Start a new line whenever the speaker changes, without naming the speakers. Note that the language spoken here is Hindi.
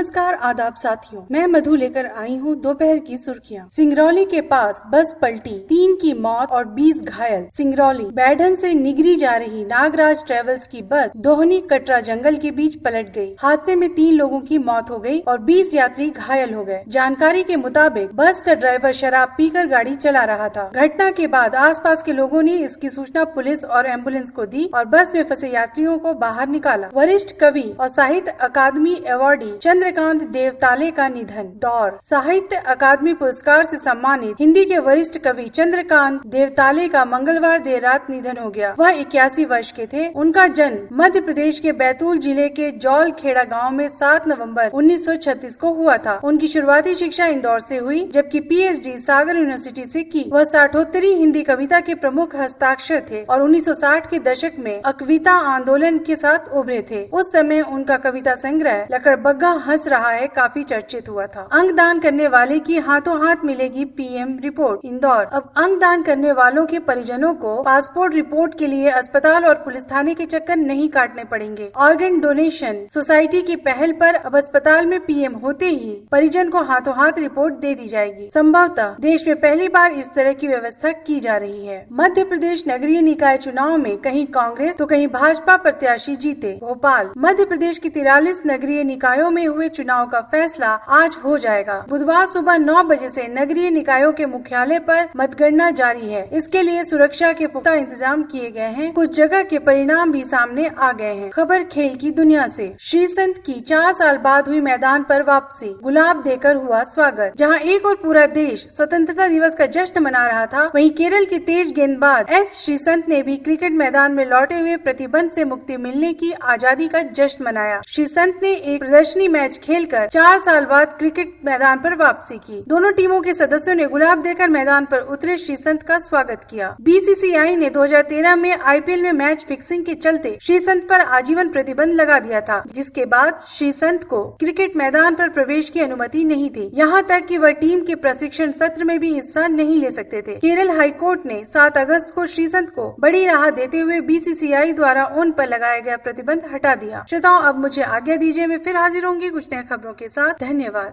नमस्कार आदाब साथियों, मैं मधु लेकर आई हूँ दोपहर की सुर्खियाँ। सिंगरौली के पास बस पलटी, 3 की मौत और 20 घायल। सिंगरौली बैढन से निगरी जा रही नागराज ट्रेवल्स की बस दोहनी कटरा जंगल के बीच पलट गई। हादसे में 3 लोगों की मौत हो गई और 20 यात्री घायल हो गए। जानकारी के मुताबिक बस का ड्राइवर शराब पीकर गाड़ी चला रहा था। घटना के बाद आसपास के लोगों ने इसकी सूचना पुलिस और एम्बुलेंस को दी और बस में फंसे यात्रियों को बाहर निकाला। वरिष्ठ कवि और साहित्य अकादमी अवार्डी चंद्रकांत देवताले का निधन। दौर साहित्य अकादमी पुरस्कार से सम्मानित हिंदी के वरिष्ठ कवि चंद्रकांत देवताले का मंगलवार देर रात निधन हो गया। वह 81 वर्ष के थे। उनका जन्म मध्य प्रदेश के बैतूल जिले के जौल खेड़ा गाँव में 7 नवम्बर 1936 को हुआ था। उनकी शुरुआती शिक्षा इंदौर से हुई, जबकि PhD सागर यूनिवर्सिटी से की। वह 60 हिंदी कविता के प्रमुख हस्ताक्षर थे और 1960 के दशक में अकविता आंदोलन के साथ उभरे थे। उस समय उनका कविता संग्रह लकड़बग्गा हंस रहा है काफी चर्चित हुआ था। अंगदान करने वाले की हाथों हाथ मिलेगी PM रिपोर्ट। इंदौर अब अंगदान करने वालों के परिजनों को पासपोर्ट रिपोर्ट के लिए अस्पताल और पुलिस थाने के चक्कर नहीं काटने पड़ेंगे। ऑर्गन डोनेशन सोसाइटी की पहल पर अब अस्पताल में PM होते ही परिजन को हाथों हाथ रिपोर्ट दे दी जाएगी। संभवतः देश में पहली बार इस तरह की व्यवस्था की जा रही है। मध्य प्रदेश नगरीय निकाय चुनाव में कहीं कांग्रेस तो कहीं भाजपा प्रत्याशी जीते। भोपाल मध्य प्रदेश की 43 नगरीय निकायों में हुए चुनाव का फैसला आज हो जाएगा। बुधवार सुबह 9 बजे से नगरीय निकायों के मुख्यालय पर मतगणना जारी है। इसके लिए सुरक्षा के पुख्ता इंतजाम किए गए हैं। कुछ जगह के परिणाम भी सामने आ गए हैं। खबर खेल की दुनिया से। श्रीसंत की 4 साल बाद हुई मैदान पर वापसी। गुलाब देकर हुआ स्वागत। जहां एक और पूरा देश स्वतंत्रता दिवस का जश्न मना रहा था, वहीं केरल के तेज गेंदबाज S श्रीसंत ने भी क्रिकेट मैदान में लौटे हुए प्रतिबंध से मुक्ति मिलने की आजादी का जश्न मनाया। श्रीसंत ने एक प्रदर्शनी मैच खेलकर 4 साल बाद क्रिकेट मैदान पर वापसी की। दोनों टीमों के सदस्यों ने गुलाब देकर मैदान पर उतरे श्रीसंत का स्वागत किया। BCCI ने 2013 में IPL में मैच फिक्सिंग के चलते श्रीसंत पर आजीवन प्रतिबंध लगा दिया था, जिसके बाद श्रीसंत को क्रिकेट मैदान पर प्रवेश की अनुमति नहीं थी। यहाँ तक कि वह टीम के प्रशिक्षण सत्र में भी हिस्सा नहीं ले सकते थे। केरल हाईकोर्ट ने 7 अगस्त को श्रीसंत को बड़ी राहत देते हुए BCCI द्वारा उन पर लगाया गया प्रतिबंध हटा दिया। श्रोताओं, अब मुझे आज्ञा दीजिए, मैं फिर हाजिर होंगी कुछ नई खबरों के साथ। धन्यवाद।